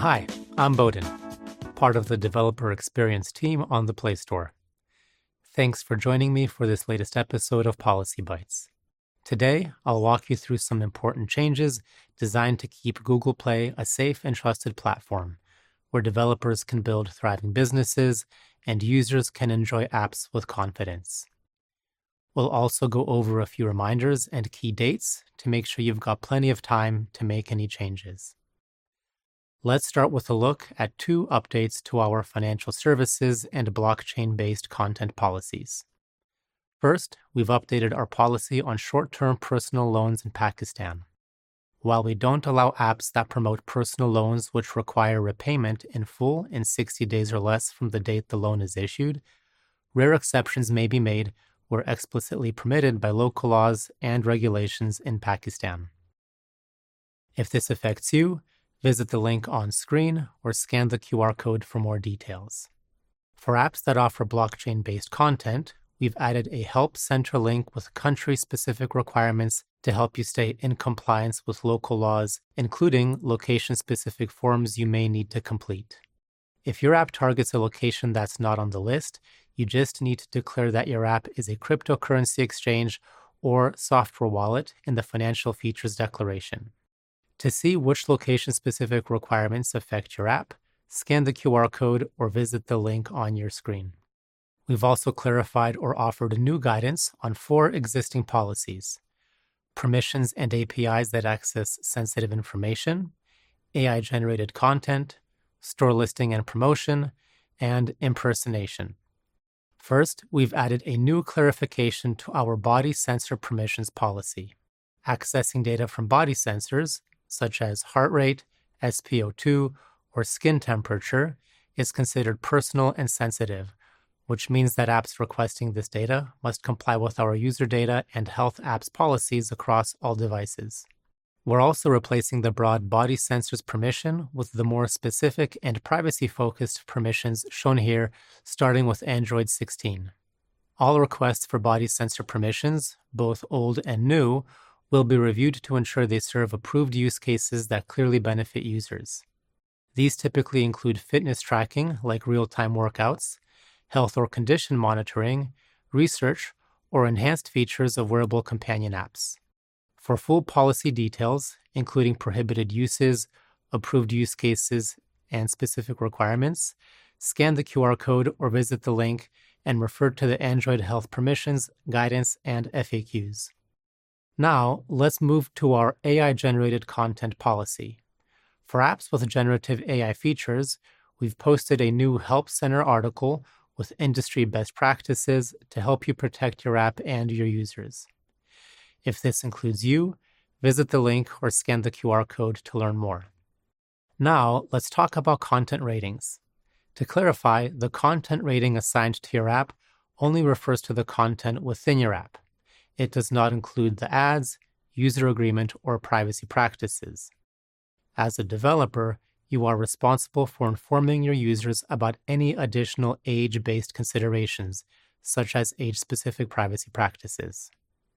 Hi, I'm Bowden, part of the developer experience team on the Play Store. Thanks for joining me for this latest episode of Policy Bytes. Today, I'll walk you through some important changes designed to keep Google Play a safe and trusted platform where developers can build thriving businesses and users can enjoy apps with confidence. We'll also go over a few reminders and key dates to make sure you've got plenty of time to make any changes. Let's start with a look at two updates to our financial services and blockchain-based content policies. First, we've updated our policy on short-term personal loans in Pakistan. While we don't allow apps that promote personal loans which require repayment in full in 60 days or less from the date the loan is issued, rare exceptions may be made where explicitly permitted by local laws and regulations in Pakistan. If this affects you, visit the link on screen or scan the QR code for more details. For apps that offer blockchain-based content, we've added a Help Center link with country-specific requirements to help you stay in compliance with local laws, including location-specific forms you may need to complete. If your app targets a location that's not on the list, you just need to declare that your app is a cryptocurrency exchange or software wallet in the Financial Features Declaration. To see which location-specific requirements affect your app, scan the QR code or visit the link on your screen. We've also clarified or offered new guidance on 4 existing policies: permissions and APIs that access sensitive information, AI-generated content, store listing and promotion, and impersonation. First, we've added a new clarification to our body sensor permissions policy. Accessing data from body sensors, such as heart rate, SpO2, or skin temperature, is considered personal and sensitive, which means that apps requesting this data must comply with our user data and health apps policies across all devices. We're also replacing the broad body sensors permission with the more specific and privacy-focused permissions shown here, starting with Android 16. All requests for body sensor permissions, both old and new, will be reviewed to ensure they serve approved use cases that clearly benefit users. These typically include fitness tracking, like real-time workouts, health or condition monitoring, research, or enhanced features of wearable companion apps. For full policy details, including prohibited uses, approved use cases, and specific requirements, scan the QR code or visit the link and refer to the Android Health Permissions, Guidance, and FAQs. Now, let's move to our AI-generated content policy. For apps with generative AI features, we've posted a new Help Center article with industry best practices to help you protect your app and your users. If this includes you, visit the link or scan the QR code to learn more. Now, let's talk about content ratings. To clarify, the content rating assigned to your app only refers to the content within your app. It does not include the ads, user agreement, or privacy practices. As a developer, you are responsible for informing your users about any additional age-based considerations, such as age-specific privacy practices.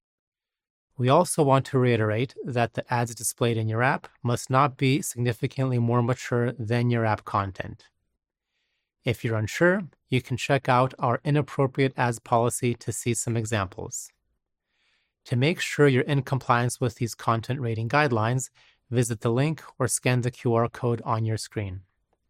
We also want to reiterate that the ads displayed in your app must not be significantly more mature than your app content. If you're unsure, you can check out our inappropriate ads policy to see some examples. To make sure you're in compliance with these content rating guidelines, visit the link or scan the QR code on your screen.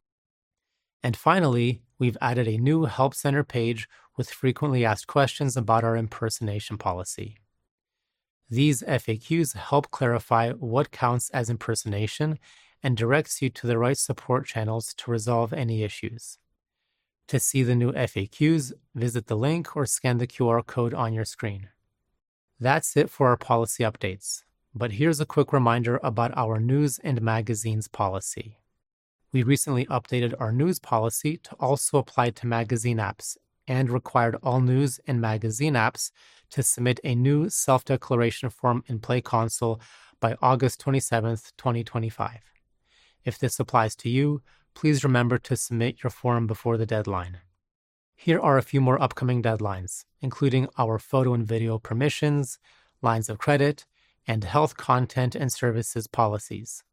And finally, we've added a new Help Center page with frequently asked questions about our impersonation policy. These FAQs help clarify what counts as impersonation and directs you to the right support channels to resolve any issues. To see the new FAQs, visit the link or scan the QR code on your screen. That's it for our policy updates, but here's a quick reminder about our news and magazines policy. We recently updated our news policy to also apply to magazine apps and required all news and magazine apps to submit a new self-declaration form in Play Console by August 27, 2025. If this applies to you, please remember to submit your form before the deadline. Here are a few more upcoming deadlines, including our photo and video permissions, lines of credit, and health content and services policies.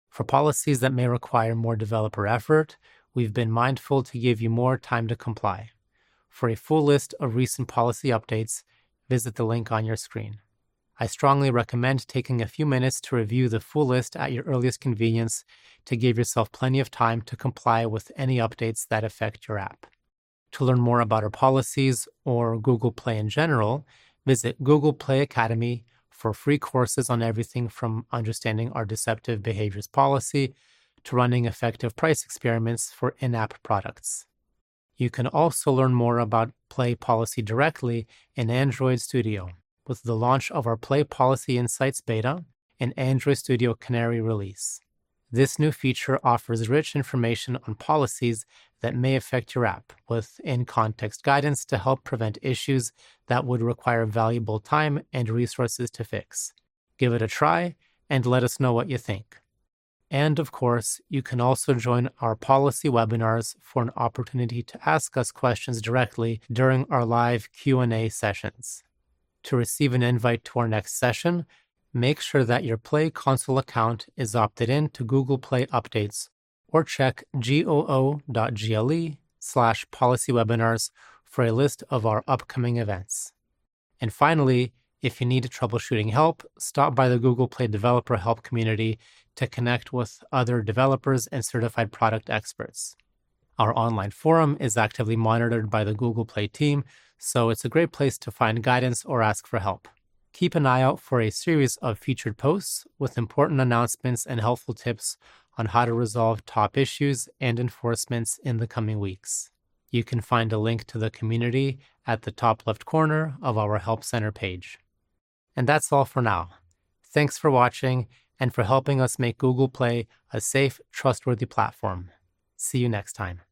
For policies that may require more developer effort, we've been mindful to give you more time to comply. For a full list of recent policy updates, visit the link on your screen. I strongly recommend taking a few minutes to review the full list at your earliest convenience to give yourself plenty of time to comply with any updates that affect your app. To learn more about our policies or Google Play in general, visit Google Play Academy for free courses on everything from understanding our deceptive behaviors policy to running effective price experiments for in-app products. You can also learn more about Play Policy directly in Android Studio with the launch of our Play Policy Insights beta and Android Studio Canary release. This new feature offers rich information on policies that may affect your app, with in-context guidance to help prevent issues that would require valuable time and resources to fix. Give it a try and let us know what you think. And of course, you can also join our policy webinars for an opportunity to ask us questions directly during our live Q&A sessions. To receive an invite to our next session, make sure that your Play Console account is opted in to Google Play Updates, or check goo.gle/policywebinars for a list of our upcoming events. And finally, if you need troubleshooting help, stop by the Google Play Developer Help community to connect with other developers and certified product experts. Our online forum is actively monitored by the Google Play team, so it's a great place to find guidance or ask for help. Keep an eye out for a series of featured posts with important announcements and helpful tips on how to resolve top issues and enforcements in the coming weeks. You can find a link to the community at the top left corner of our Help Center page. And that's all for now. Thanks for watching and for helping us make Google Play a safe, trustworthy platform. See you next time.